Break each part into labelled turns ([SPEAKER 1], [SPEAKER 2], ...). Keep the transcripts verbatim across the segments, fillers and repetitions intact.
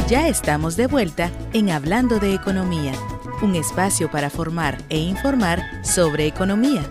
[SPEAKER 1] Ya estamos de vuelta en Hablando de Economía, un espacio para formar e informar sobre economía.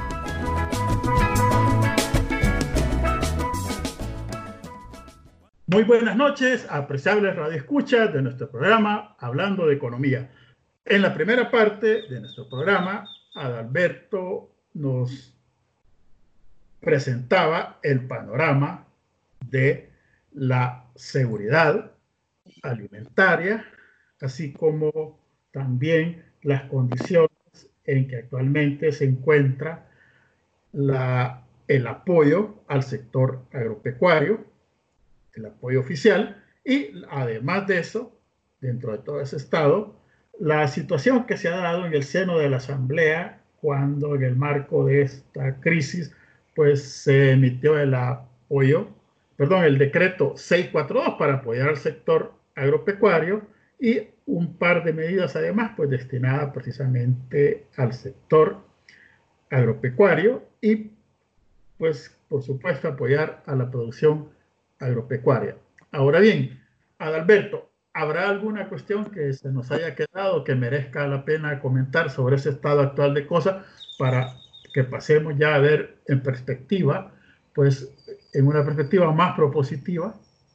[SPEAKER 2] Muy buenas noches, apreciables radioescuchas de nuestro programa Hablando de Economía. En la primera parte de nuestro programa, Adalberto nos presentaba el panorama de la seguridad alimentaria, así como también las condiciones en que actualmente se encuentra la, el apoyo al sector agropecuario, el apoyo oficial, y además de eso, dentro de todo ese estado, la situación que se ha dado en el seno de la Asamblea cuando en el marco de esta crisis pues se emitió el apoyo, perdón, el decreto seiscientos cuarenta y dos para apoyar al sector agropecuario y un par de medidas además pues destinadas precisamente al sector agropecuario y pues por supuesto apoyar a la producción agropecuaria. Ahora bien, Adalberto, ¿habrá alguna cuestión que se nos haya quedado que merezca la pena comentar sobre ese estado actual de cosas para que pasemos ya a ver en perspectiva, pues en una perspectiva más propositiva?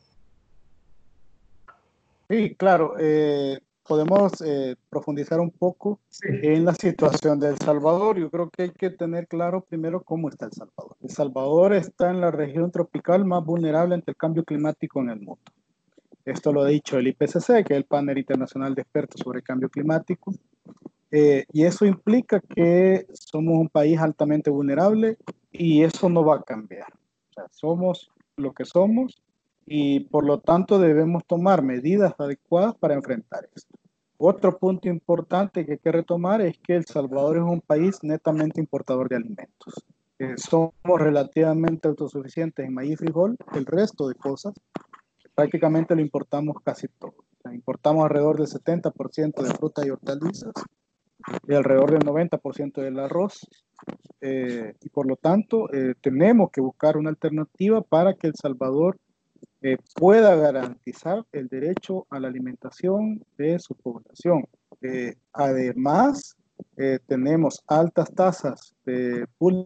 [SPEAKER 3] Sí, claro, eh, podemos eh, profundizar un poco
[SPEAKER 2] Sí.
[SPEAKER 3] en la situación de El Salvador. Yo creo que hay que tener claro primero cómo está El Salvador. El Salvador está en la región tropical más vulnerable ante el cambio climático en el mundo. Esto lo ha dicho el I P C C, que es el Panel Internacional de Expertos sobre el Cambio Climático. Eh, y eso implica que somos un país altamente vulnerable y eso no va a cambiar. O sea, somos lo que somos y por lo tanto debemos tomar medidas adecuadas para enfrentar esto. Otro punto importante que hay que retomar es que El Salvador es un país netamente importador de alimentos. Eh, somos relativamente autosuficientes en maíz y frijol, el resto de cosas prácticamente lo importamos casi todo. O sea, importamos alrededor del setenta por ciento de frutas y hortalizas y alrededor del noventa por ciento del arroz. Eh, y por lo tanto, eh, tenemos que buscar una alternativa para que El Salvador eh, pueda garantizar el derecho a la alimentación de su población. Eh, además, eh, tenemos altas tasas de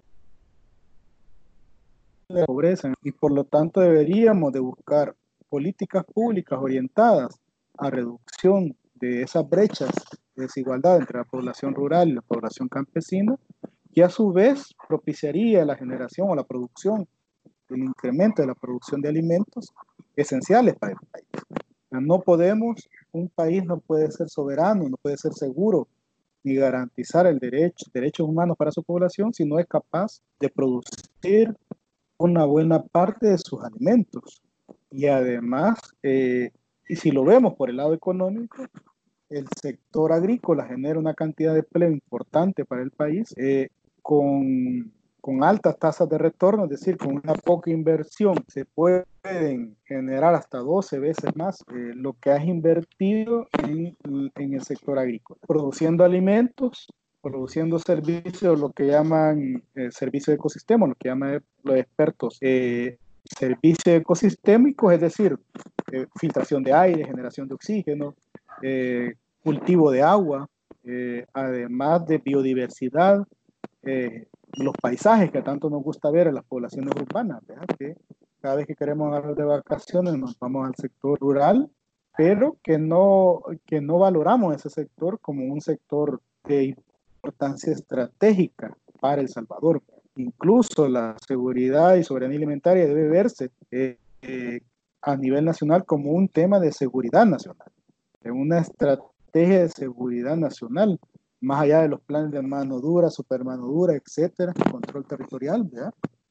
[SPEAKER 3] pobreza y por lo tanto deberíamos de buscar políticas públicas orientadas a reducción de esas brechas de desigualdad entre la población rural y la población campesina, que a su vez propiciaría la generación o la producción, el incremento de la producción de alimentos esenciales para el país. No podemos, un país no puede ser soberano, no puede ser seguro ni garantizar el derecho, derechos humanos para su población si no es capaz de producir una buena parte de sus alimentos. Y además, eh, y si lo vemos por el lado económico, el sector agrícola genera una cantidad de empleo importante para el país, eh, con, con altas tasas de retorno, es decir, con una poca inversión se pueden generar hasta doce veces más eh, lo que has invertido en, en el sector agrícola, produciendo alimentos, produciendo servicios, lo que llaman eh, servicios de ecosistema, lo que llaman los expertos eh, servicios ecosistémicos, es decir, eh, filtración de aire, generación de oxígeno, eh, cultivo de agua, eh, además de biodiversidad, eh, los paisajes que tanto nos gusta ver en las poblaciones urbanas, ¿verdad? Que cada vez que queremos hablar de vacaciones nos vamos al sector rural, pero que no, que no valoramos ese sector como un sector de importancia estratégica para El Salvador. Incluso la seguridad y soberanía alimentaria debe verse eh, eh, a nivel nacional como un tema de seguridad nacional, de una estrategia de seguridad nacional, más allá de los planes de mano dura, super mano dura, etcétera, control territorial, ¿verdad?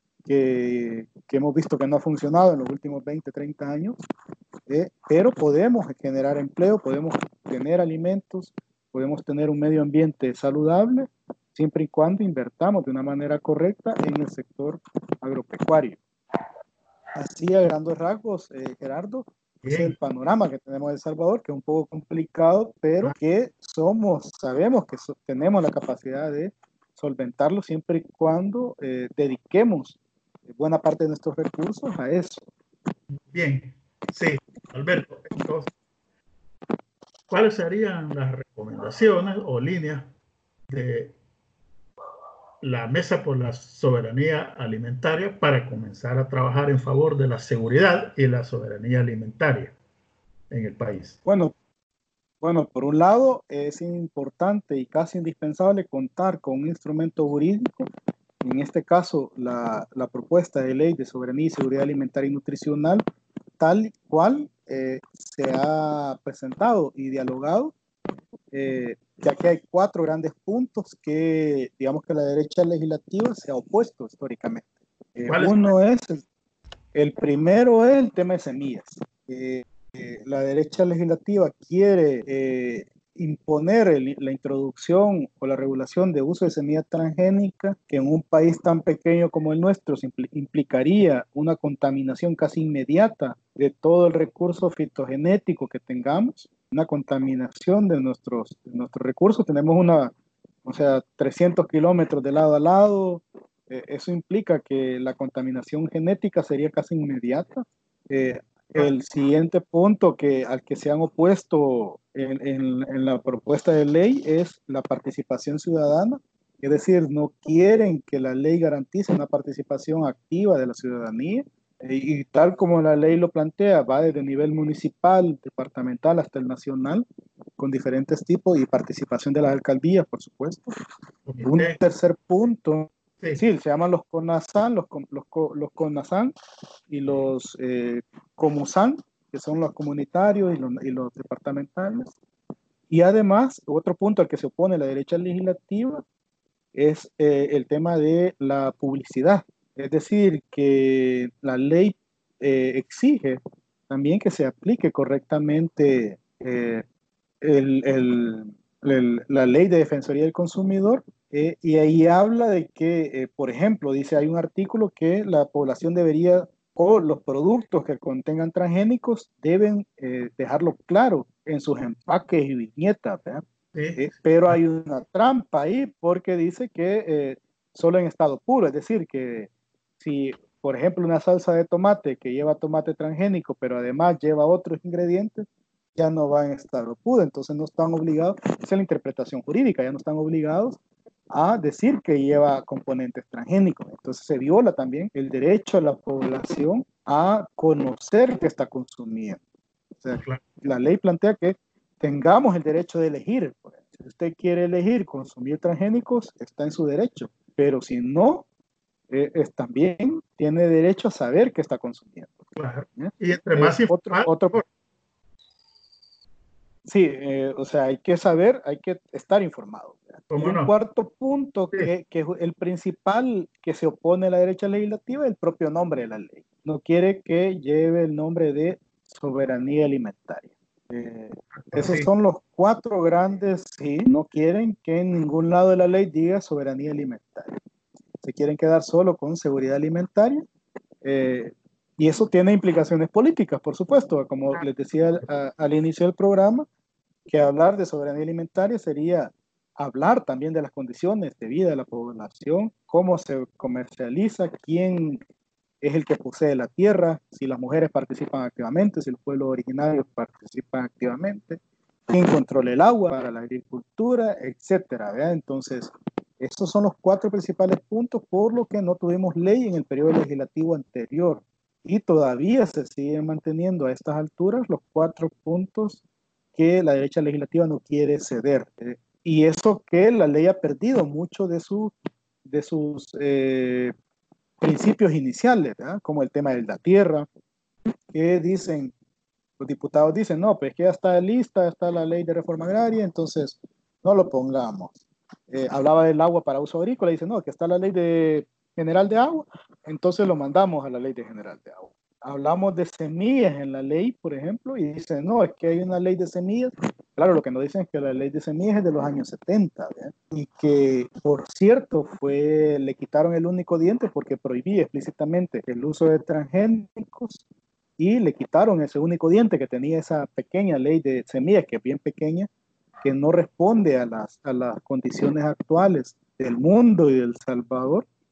[SPEAKER 3] Que, que hemos visto que no ha funcionado en los últimos veinte, treinta años, eh, pero podemos generar empleo, podemos tener alimentos, podemos tener un medio ambiente saludable, siempre y cuando invertamos de una manera correcta en el sector agropecuario. Así, a grandes rasgos, eh, Gerardo, ese es el panorama que tenemos en El Salvador, que es un poco complicado, pero que somos, sabemos que so, tenemos la capacidad de solventarlo siempre y cuando eh, dediquemos buena parte de nuestros recursos a eso.
[SPEAKER 2] Bien, sí, Alberto. Entonces, ¿cuáles serían las recomendaciones o líneas de la Mesa por la Soberanía Alimentaria para comenzar a trabajar en favor de la seguridad y la soberanía alimentaria en el país?
[SPEAKER 3] Bueno, bueno, por un lado es importante y casi indispensable contar con un instrumento jurídico, en este caso la, la propuesta de ley de soberanía y seguridad alimentaria y nutricional, tal cual eh, se ha presentado y dialogado, eh, ya que hay cuatro grandes puntos que, digamos que la derecha legislativa se ha opuesto históricamente. Eh, uno es, el, el primero es el tema de semillas. Eh, eh, la derecha legislativa quiere eh, imponer el, la introducción o la regulación de uso de semillas transgénicas, que en un país tan pequeño como el nuestro impl implicaría una contaminación casi inmediata de todo el recurso fitogenético que tengamos, una contaminación de nuestros, de nuestros recursos. Tenemos una, o sea, trescientos kilómetros de lado a lado. Eh, eso implica que la contaminación genética sería casi inmediata. Eh, el siguiente punto que, al que se han opuesto en, en, en la propuesta de ley es la participación ciudadana. Es decir, no quieren que la ley garantice una participación activa de la ciudadanía. Y, y tal como la ley lo plantea, va desde el nivel municipal, departamental hasta el nacional, con diferentes tipos y participación de las alcaldías, por supuesto. Okay. Un tercer punto, sí. sí, se llaman los CONASAN, los, los, los CONASAN y los eh, COMUSAN, que son los comunitarios y los, y los departamentales. Y además, otro punto al que se opone la derecha legislativa es eh, el tema de la publicidad. Es decir, que la ley eh, exige también que se aplique correctamente eh, el, el, el, la ley de defensoría del consumidor, eh, y ahí habla de que, eh, por ejemplo, dice, hay un artículo que la población debería, o los productos que contengan transgénicos deben eh, dejarlo claro en sus empaques y viñetas, ¿verdad? Sí. Eh, pero hay una trampa ahí porque dice que eh, solo en estado puro, es decir, que si, por ejemplo, una salsa de tomate que lleva tomate transgénico, pero además lleva otros ingredientes, ya no va en estado puro, entonces no están obligados, esa es la interpretación jurídica, ya no están obligados a decir que lleva componentes transgénicos. Entonces se viola también el derecho a la población a conocer qué está consumiendo. O sea, la ley plantea que tengamos el derecho de elegir. Si usted quiere elegir consumir transgénicos, está en su derecho, pero si no, eh, es, también tiene derecho a saber qué está consumiendo.
[SPEAKER 2] Claro. ¿Eh? Y entre más
[SPEAKER 3] eh, otro, otro, sí, eh, o sea, hay que saber, hay que estar informado. Y un no? cuarto punto, sí. que, que es el principal que se opone a la derecha legislativa, es el propio nombre de la ley. No quiere que lleve el nombre de soberanía alimentaria. Eh, esos sí. son los cuatro grandes, sí, no quieren que en ningún lado de la ley diga soberanía alimentaria. Se quieren quedar solo con seguridad alimentaria, eh, y eso tiene implicaciones políticas, por supuesto, como les decía a, al inicio del programa, que hablar de soberanía alimentaria sería hablar también de las condiciones de vida de la población, cómo se comercializa, quién es el que posee la tierra, si las mujeres participan activamente, si los pueblos originarios participan activamente, quién controla el agua para la agricultura, etcétera, ¿verdad? Entonces, estos son los cuatro principales puntos por los que no tuvimos ley en el periodo legislativo anterior, y todavía se siguen manteniendo a estas alturas los cuatro puntos que la derecha legislativa no quiere ceder. ¿eh? Y eso que la ley ha perdido mucho de, su, de sus eh, principios iniciales, ¿verdad? Como el tema de la tierra, que dicen, los diputados dicen, no, pues que ya está lista, está la ley de reforma agraria, entonces no lo pongamos. Eh, hablaba del agua para uso agrícola, dice, no, que está la ley de general de agua, entonces lo mandamos a la ley de general de agua. Hablamos de semillas en la ley, por ejemplo, y dicen, no, es que hay una ley de semillas. Claro, lo que nos dicen es que la ley de semillas es de los años setenta, ¿verdad? Y que, por cierto, fue, le quitaron el único diente porque prohibía explícitamente el uso de transgénicos, y le quitaron ese único diente que tenía esa pequeña ley de semillas, que es bien pequeña, que no responde a las, a las condiciones actuales del mundo y de El Salvador.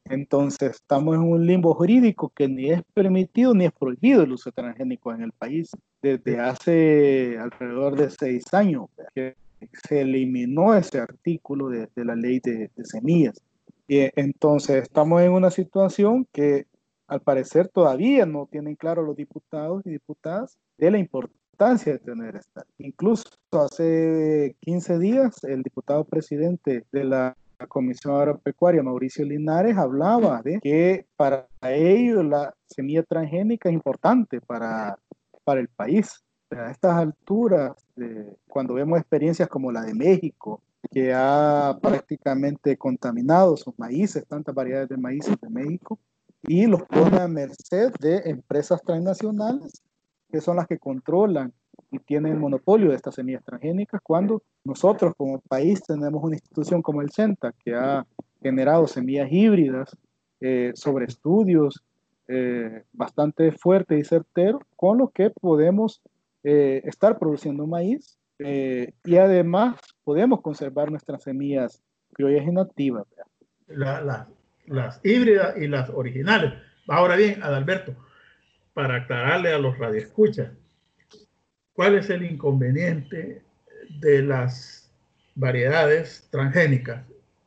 [SPEAKER 3] Entonces, estamos en un limbo jurídico que ni es permitido ni es prohibido el uso de transgénicos en el país desde hace alrededor de seis años, que se eliminó ese artículo de, de la ley de, de semillas. Y entonces, estamos en una situación que al parecer todavía no tienen claro los diputados y diputadas de la importancia de tener esta. Incluso hace quince días, el diputado presidente de la la Comisión Agropecuaria, Mauricio Linares, hablaba de que para ellos la semilla transgénica es importante para, para el país. A estas alturas, eh, cuando vemos experiencias como la de México, que ha prácticamente contaminado sus maíces, tantas variedades de maíces de México, y los pone a merced de empresas transnacionales, que son las que controlan y tienen el monopolio de estas semillas transgénicas, cuando nosotros como país tenemos una institución como el CENTA que ha generado semillas híbridas eh, sobre estudios eh, bastante fuertes y certeros, con lo que podemos eh, estar produciendo maíz eh, y además podemos conservar nuestras semillas criollas y nativas.
[SPEAKER 2] La, la, las híbridas y las originales. Ahora bien, Adalberto, para aclararle a los radioescuchas, ¿cuál es el inconveniente de las variedades transgénicas?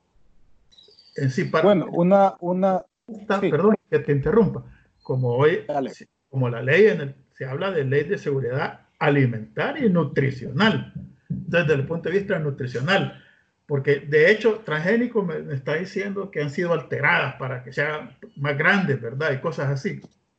[SPEAKER 2] En sí, para,
[SPEAKER 3] bueno, una... una
[SPEAKER 2] esta,
[SPEAKER 3] sí,
[SPEAKER 2] perdón que te interrumpa, como hoy,
[SPEAKER 3] dale.
[SPEAKER 2] como la ley, en el, se habla de ley de seguridad alimentaria y nutricional, desde el punto de vista nutricional, porque de hecho transgénico me, me está diciendo que han sido alteradas para que sean más grandes, ¿verdad? Y cosas así.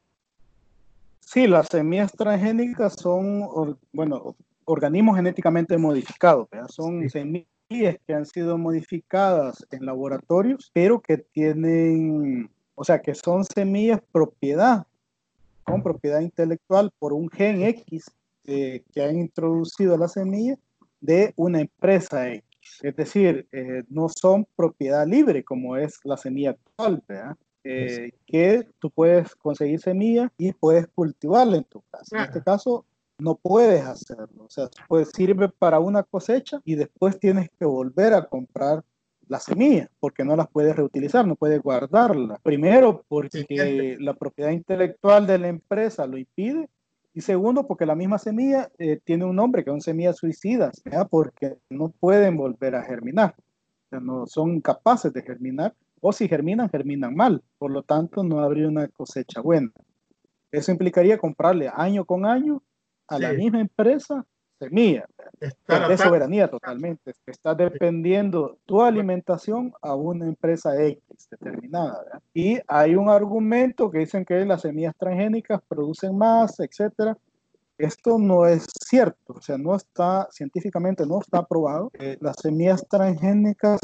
[SPEAKER 3] Sí, las semillas transgénicas son, or, bueno, organismos genéticamente modificados, ¿verdad? Son sí. semillas que han sido modificadas en laboratorios, pero que tienen, o sea, que son semillas propiedad, con propiedad intelectual por un gen X eh, que han introducido a la semilla de una empresa X. Es decir, eh, no son propiedad libre como es la semilla actual, ¿verdad? Eh, que tú puedes conseguir semilla y puedes cultivarla en tu casa. En este caso, no puedes hacerlo. O sea, pues sirve para una cosecha y después tienes que volver a comprar la semilla porque no las puedes reutilizar, no puedes guardarla. Primero, porque la propiedad intelectual de la empresa lo impide. Y segundo, porque la misma semilla eh, tiene un nombre que son semillas suicidas, ¿verdad? Porque no pueden volver a germinar. O sea, no son capaces de germinar. O si germinan, germinan mal. Por lo tanto, no habría una cosecha buena. Eso implicaría comprarle año con año a sí. la misma empresa semilla. De soberanía totalmente. Estás dependiendo tu alimentación a una empresa X determinada. ¿verdad? Y hay un argumento que dicen que las semillas transgénicas producen más, etcétera. Esto no es cierto. O sea, no está, científicamente no está probado. Eh, las semillas transgénicas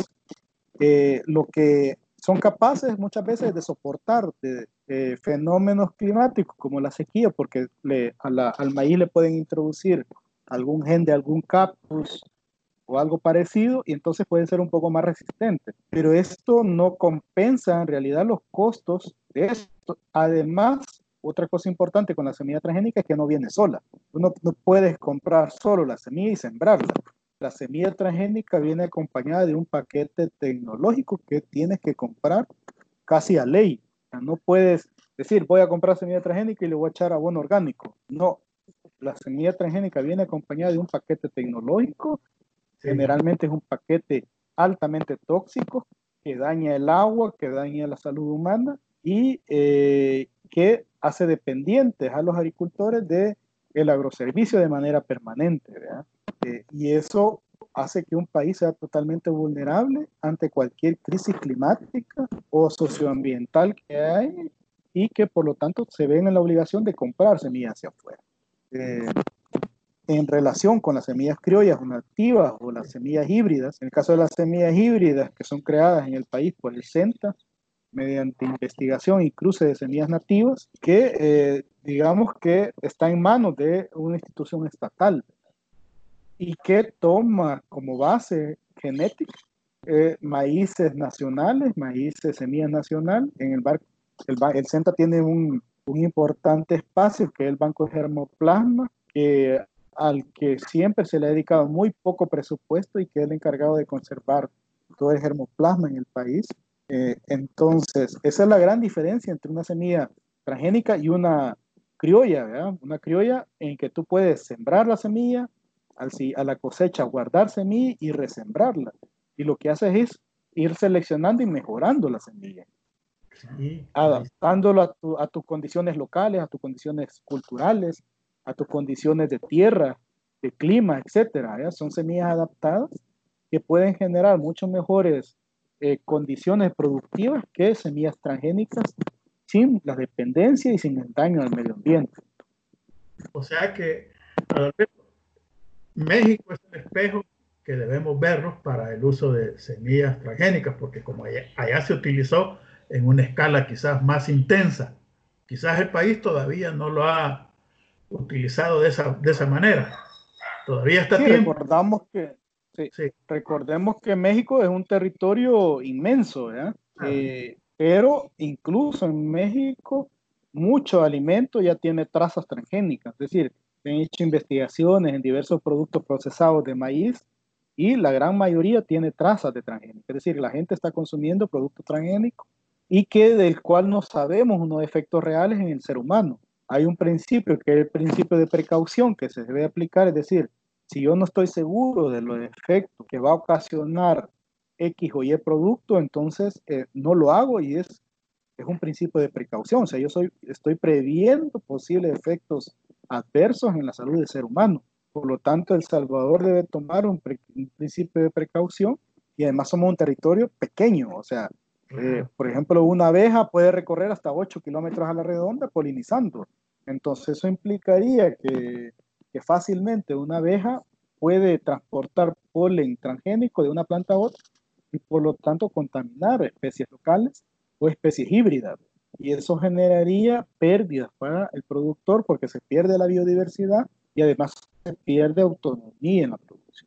[SPEAKER 3] eh, lo que son capaces muchas veces de soportar de, de fenómenos climáticos como la sequía, porque le, a la, al maíz le pueden introducir algún gen de algún cactus o algo parecido y entonces pueden ser un poco más resistentes. Pero esto no compensa en realidad los costos de esto. Además, otra cosa importante con la semilla transgénica es que no viene sola. Uno no puedes comprar solo la semilla y sembrarla. La semilla transgénica viene acompañada de un paquete tecnológico que tienes que comprar casi a ley. O sea, no puedes decir, voy a comprar semilla transgénica y le voy a echar abono orgánico. No, la semilla transgénica viene acompañada de un paquete tecnológico. Sí. Generalmente es un paquete altamente tóxico que daña el agua, que daña la salud humana y eh, que hace dependientes a los agricultores de el agroservicio de manera permanente, ¿verdad? Eh, y eso hace que un país sea totalmente vulnerable ante cualquier crisis climática o socioambiental que hay y que por lo tanto se ven en la obligación de comprar semillas hacia afuera. Eh, en relación con las semillas criollas o nativas o las semillas híbridas, en el caso de las semillas híbridas que son creadas en el país por el CENTA, mediante investigación y cruce de semillas nativas, que eh, digamos que está en manos de una institución estatal y que toma como base genética eh, maíces nacionales, maíces semillas nacional. En el, bar, el, el CENTA tiene un, un importante espacio que es el Banco de Germoplasma, que, al que siempre se le ha dedicado muy poco presupuesto y que es el encargado de conservar todo el germoplasma en el país. Eh, entonces, esa es la gran diferencia entre una semilla transgénica y una criolla, ¿verdad? Una criolla en que tú puedes sembrar la semilla, al, a la cosecha guardar semilla y resembrarla. Y lo que haces es ir seleccionando y mejorando la semilla,
[SPEAKER 2] Sí,
[SPEAKER 3] adaptándolo a, tu, a tus condiciones locales, a tus condiciones culturales, a tus condiciones de tierra, de clima, etcétera. ¿Ya? Son semillas adaptadas que pueden generar mucho mejores eh, condiciones productivas que semillas transgénicas sin la dependencia y sin el daño al medio ambiente.
[SPEAKER 2] O sea que, Adalberto, México es el espejo que debemos vernos para el uso de semillas transgénicas, porque como allá, allá se utilizó en una escala quizás más intensa, quizás el país todavía no lo ha utilizado de esa, de esa manera. Todavía está
[SPEAKER 3] sí,
[SPEAKER 2] tiempo.
[SPEAKER 3] Recordamos que, sí,
[SPEAKER 2] Sí.
[SPEAKER 3] recordemos que México es un territorio inmenso, ¿verdad? Ah. Eh, pero incluso en México mucho alimento ya tiene trazas transgénicas, es decir, se han hecho investigaciones en diversos productos procesados de maíz y la gran mayoría tiene trazas de transgénicos, es decir, la gente está consumiendo productos transgénicos y que del cual no sabemos unos efectos reales en el ser humano. Hay un principio que es el principio de precaución que se debe aplicar, es decir, si yo no estoy seguro de los efectos que va a ocasionar X o Y producto, entonces eh, no lo hago y es, es un principio de precaución. O sea, yo soy, estoy previendo posibles efectos adversos en la salud del ser humano. Por lo tanto, El Salvador debe tomar un, pre, un principio de precaución y además somos un territorio pequeño. O sea, eh, por ejemplo, una abeja puede recorrer hasta ocho kilómetros a la redonda polinizando. Entonces, eso implicaría que que fácilmente una abeja puede transportar polen transgénico de una planta a otra y por lo tanto contaminar especies locales o especies híbridas. Y eso generaría pérdidas para el productor porque se pierde la biodiversidad y además se pierde autonomía en la producción.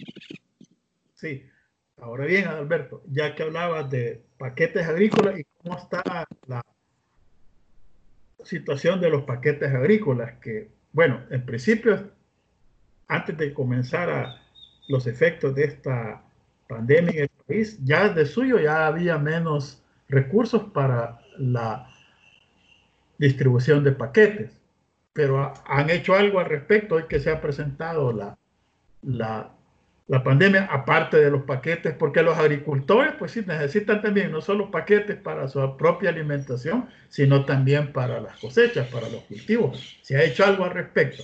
[SPEAKER 2] Sí. Ahora bien, Alberto, ya que hablabas de paquetes agrícolas y cómo está la situación de los paquetes agrícolas, que, bueno, en principio, antes de comenzar a los efectos de esta pandemia en el país, ya de suyo ya había menos recursos para la distribución de paquetes, pero han hecho algo al respecto hoy que se ha presentado la, la, la pandemia, aparte de los paquetes, porque los agricultores pues sí necesitan también no solo paquetes para su propia alimentación, sino también para las cosechas, para los cultivos. ¿Se ha hecho algo al respecto?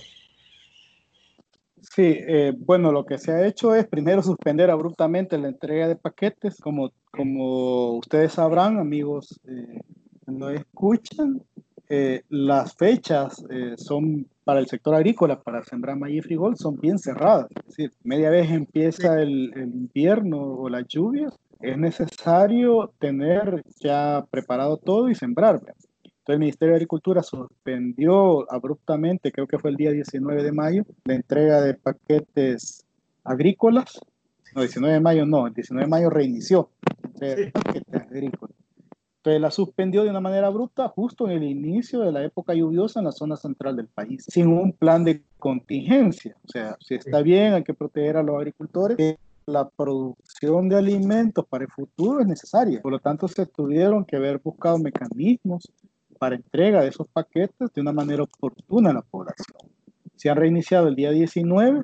[SPEAKER 3] Sí, eh, bueno, lo que se ha hecho es primero suspender abruptamente la entrega de paquetes. Como, como ustedes sabrán, amigos, eh, no escuchan, eh, las fechas eh, son para el sector agrícola, para sembrar maíz y frijol, son bien cerradas. Es decir, media vez empieza el, el invierno o las lluvias, es necesario tener ya preparado todo y sembrar. Entonces, el Ministerio de Agricultura suspendió abruptamente, creo que fue el día diecinueve de mayo, la entrega de paquetes agrícolas. No, diecinueve de mayo no, el diecinueve de mayo reinició la entrega de paquetes agrícolas. Entonces la suspendió de una manera abrupta justo en el inicio de la época lluviosa en la zona central del país, sin un plan de contingencia. O sea, si está bien, hay que proteger a los agricultores. La producción de alimentos para el futuro es necesaria. Por lo tanto, se tuvieron que haber buscado mecanismos para entrega de esos paquetes de una manera oportuna a la población. Se han reiniciado el día diecinueve.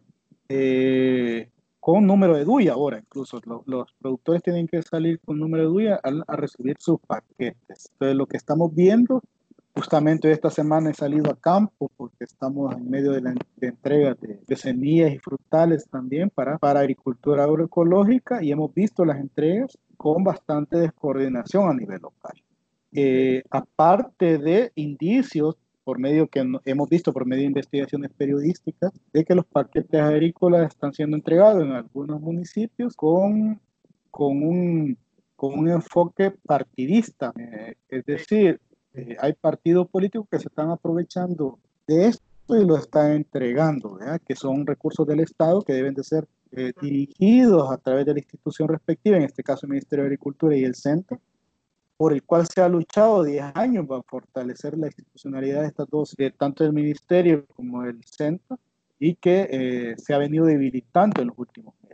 [SPEAKER 3] Eh, con número de D U I ahora, incluso los, los productores tienen que salir con número de D U I a, a recibir sus paquetes. Entonces, lo que estamos viendo, justamente esta semana he salido a campo porque estamos en medio de la de entrega de, de semillas y frutales también para, para agricultura agroecológica y hemos visto las entregas con bastante descoordinación a nivel local. Eh, aparte de indicios por medio que hemos visto por medio de investigaciones periodísticas, de que los paquetes agrícolas están siendo entregados en algunos municipios con, con, un, con un enfoque partidista. Eh, es decir, eh, hay partidos políticos que se están aprovechando de esto y lo están entregando, ¿verdad? Que son recursos del Estado que deben de ser eh, dirigidos a través de la institución respectiva, en este caso el Ministerio de Agricultura y el Centro, por el cual se ha luchado diez años para fortalecer la institucionalidad de estas dos, de tanto el Ministerio como el Centro, y que eh, se ha venido debilitando en los últimos meses.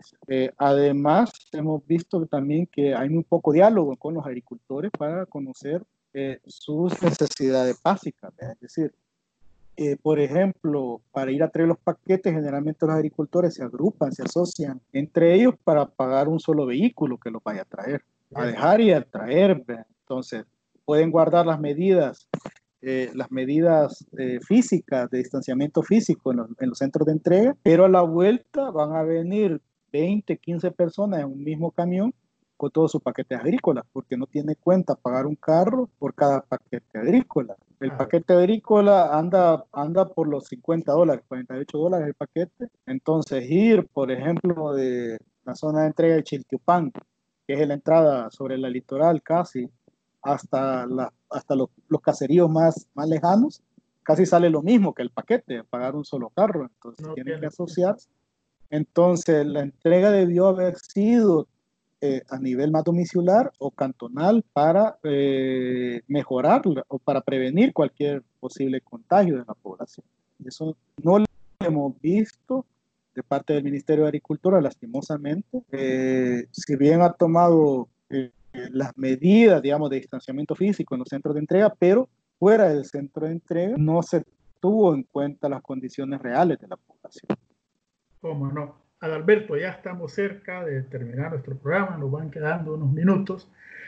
[SPEAKER 3] interés. Eh, además, hemos visto también que hay muy poco diálogo con los agricultores para conocer eh, sus necesidades básicas, ¿verdad? Es decir, eh, por ejemplo, para ir a traer los paquetes, generalmente los agricultores se agrupan, se asocian entre ellos para pagar un solo vehículo que los vaya a traer, a dejar y a traer, ¿verdad? Entonces, pueden guardar las medidas Eh, las medidas eh, físicas, de distanciamiento físico en los, en los centros de entrega, pero a la vuelta van a venir veinte, quince personas en un mismo camión con todos sus paquetes agrícolas, porque no tiene cuenta pagar un carro por cada paquete agrícola. El
[SPEAKER 2] Ah,
[SPEAKER 3] paquete agrícola anda, anda por los cincuenta dólares, cuarenta y ocho dólares el paquete. Entonces, ir, por ejemplo, de la zona de entrega de Chiltiupán, que es la entrada sobre la litoral casi, hasta, la, hasta los, los caseríos más, más lejanos, casi sale lo mismo que el paquete, pagar un solo carro. Entonces
[SPEAKER 2] no
[SPEAKER 3] tienen que
[SPEAKER 2] tiene.
[SPEAKER 3] asociarse. Entonces la entrega debió haber sido eh, a nivel más domiciliar o cantonal para eh, mejorar o para prevenir cualquier posible contagio de la población. Eso no lo hemos visto de parte del Ministerio de Agricultura, lastimosamente. Eh, si bien ha tomado eh, las medidas, digamos, de distanciamiento físico en los centros de entrega, pero fuera del centro de entrega no se tuvo en cuenta las condiciones reales de la población.
[SPEAKER 2] ¿Cómo no? Adalberto, ya estamos cerca de terminar nuestro programa, nos van quedando unos minutos.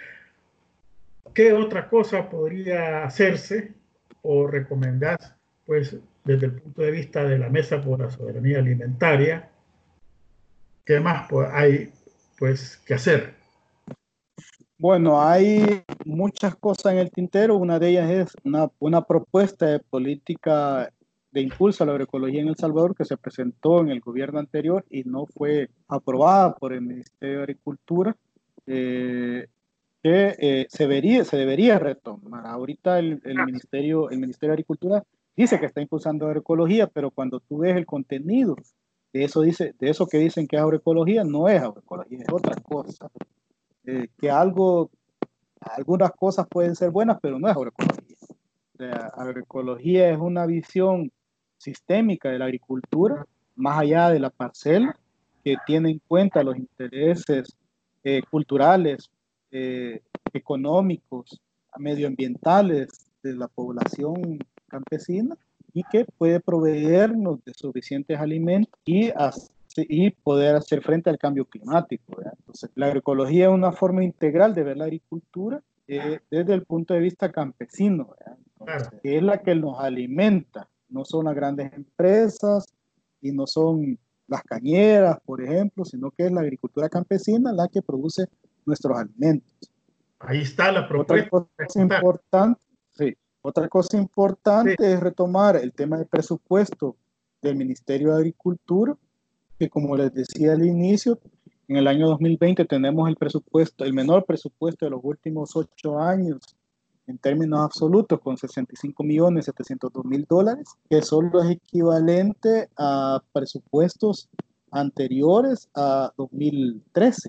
[SPEAKER 2] ¿Qué otra cosa podría hacerse o recomendar, pues, desde el punto de vista de la Mesa por la Soberanía Alimentaria? ¿Qué más pues, hay, pues, que hacer?
[SPEAKER 3] Bueno, hay muchas cosas en el tintero. Una de ellas es una, una propuesta de política de impulso a la agroecología en El Salvador que se presentó en el gobierno anterior y no fue aprobada por el Ministerio de Agricultura, eh, que eh, se, vería, se debería retomar. Ahorita el, el, Ministerio, el Ministerio de Agricultura dice que está impulsando agroecología, pero cuando tú ves el contenido de eso, dice, de eso que dicen que es agroecología, no es agroecología, es otra cosa. Eh, que algo, algunas cosas pueden ser buenas, pero no es agroecología. La agroecología es una visión sistémica de la agricultura, más allá de la parcela, que tiene en cuenta los intereses eh, culturales, eh, económicos, medioambientales de la población campesina y que puede proveernos de suficientes alimentos y hacer y poder hacer frente al cambio climático, ¿verdad? Entonces, la agroecología es una forma integral de ver la agricultura eh, desde el punto de vista campesino, ¿verdad? Entonces,
[SPEAKER 2] Claro.
[SPEAKER 3] que es la que nos alimenta, no son las grandes empresas y no son las cañeras, por ejemplo, sino que es la agricultura campesina la que produce nuestros alimentos.
[SPEAKER 2] Ahí está la
[SPEAKER 3] Otra
[SPEAKER 2] propuesta.
[SPEAKER 3] cosa importante, sí, otra cosa importante
[SPEAKER 2] Sí.
[SPEAKER 3] es retomar el tema del presupuesto del Ministerio de Agricultura, que como les decía al inicio, en el año dos mil veinte tenemos el presupuesto, el menor presupuesto de los últimos ocho años en términos absolutos, con sesenta y cinco millones setecientos dos mil dólares, que son los equivalentes a presupuestos anteriores a dos mil trece,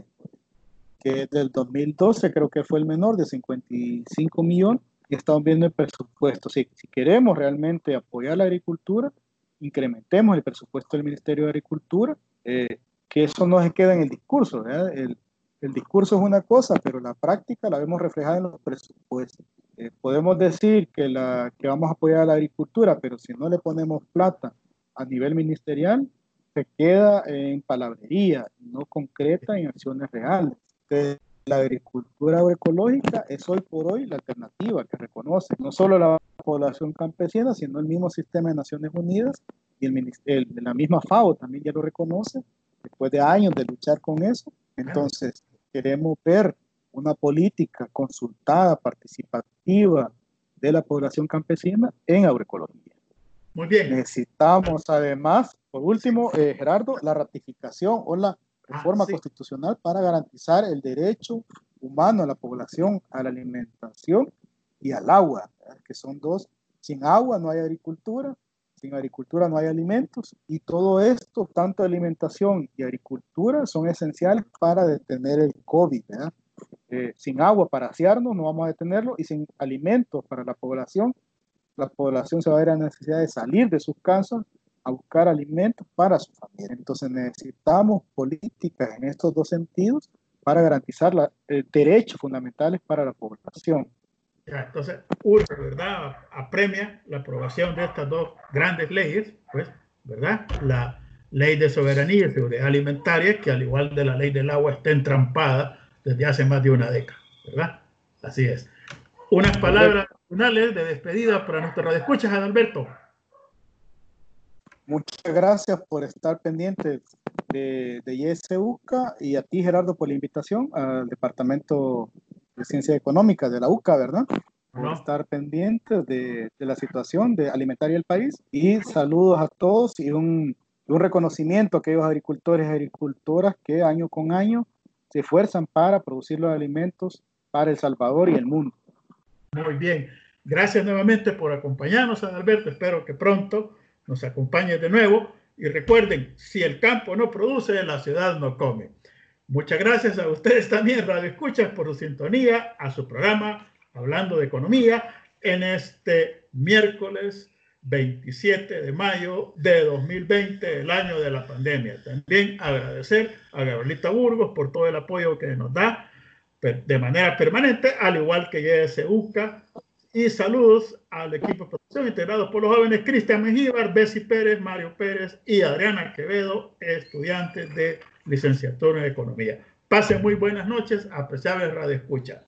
[SPEAKER 3] que del dos mil doce creo que fue el menor de cincuenta y cinco millones, y estamos viendo el presupuesto. Si, si queremos realmente apoyar la agricultura, incrementemos el presupuesto del Ministerio de Agricultura, eh, que eso no se queda en el discurso, ¿verdad? El, el discurso es una cosa, pero la práctica la vemos reflejada en los presupuestos. Eh, podemos decir que, la, que vamos a apoyar a la agricultura, pero si no le ponemos plata a nivel ministerial, se queda en palabrería, no concreta en acciones reales. Entonces, la agricultura agroecológica es hoy por hoy la alternativa que reconoce no solo la población campesina, sino el mismo sistema de Naciones Unidas y el, el, la misma FAO también ya lo reconoce, después de años de luchar con eso. Entonces, queremos ver una política consultada, participativa de la población campesina en agroecología.
[SPEAKER 2] Muy bien.
[SPEAKER 3] Necesitamos además, por último, eh, Gerardo, la ratificación o la reforma ah, sí. constitucional para garantizar el derecho humano a la población a la alimentación y al agua, ¿verdad? Que son dos. Sin agua no hay agricultura, sin agricultura no hay alimentos, y todo esto, tanto alimentación y agricultura, son esenciales para detener el COVID, ¿verdad? Eh, sin agua para asearnos no vamos a detenerlo, y sin alimentos para la población, la población se va a ver a la necesidad de salir de sus casas a buscar alimentos para su familia. Entonces necesitamos políticas en estos dos sentidos para garantizar los eh, derechos fundamentales para la población.
[SPEAKER 2] Ya, entonces, urge, ¿verdad? Apremia la aprobación de estas dos grandes leyes, pues, ¿verdad? La ley de soberanía y seguridad alimentaria, que al igual de la ley del agua está entrampada desde hace más de una década, ¿verdad? Así es. Unas palabras finales de despedida para nuestros radioescuchas, Adalberto.
[SPEAKER 3] Muchas gracias por estar pendientes de, de Y S U C A y a ti, Gerardo, por la invitación al Departamento de Ciencia Económica de la U C A, ¿verdad? Por no. estar pendientes de, de la situación de alimentaria del país. Y saludos a todos y un, un reconocimiento a aquellos agricultores y agricultoras que año con año se esfuerzan para producir los alimentos para El Salvador y el mundo.
[SPEAKER 2] Muy bien. Gracias nuevamente por acompañarnos, Adalberto. Espero que pronto nos acompañe de nuevo. Y recuerden, si el campo no produce, la ciudad no come. Muchas gracias a ustedes también, Radio Escuchas, por su sintonía a su programa Hablando de Economía en este miércoles veintisiete de mayo de dos mil veinte, el año de la pandemia. También agradecer a Gabrielita Burgos por todo el apoyo que nos da de manera permanente, al igual que Y S U C A. Y saludos al equipo de producción integrado por los jóvenes Cristian Mengíbar, Bessie Pérez, Mario Pérez y Adriana Quevedo, estudiantes de licenciatura en Economía. Pasen muy buenas noches, apreciables Radio Escucha.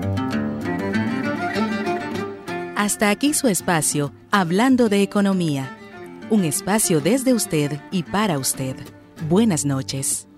[SPEAKER 1] Hasta aquí su espacio, Hablando de Economía. Un espacio desde usted y para usted. Buenas noches.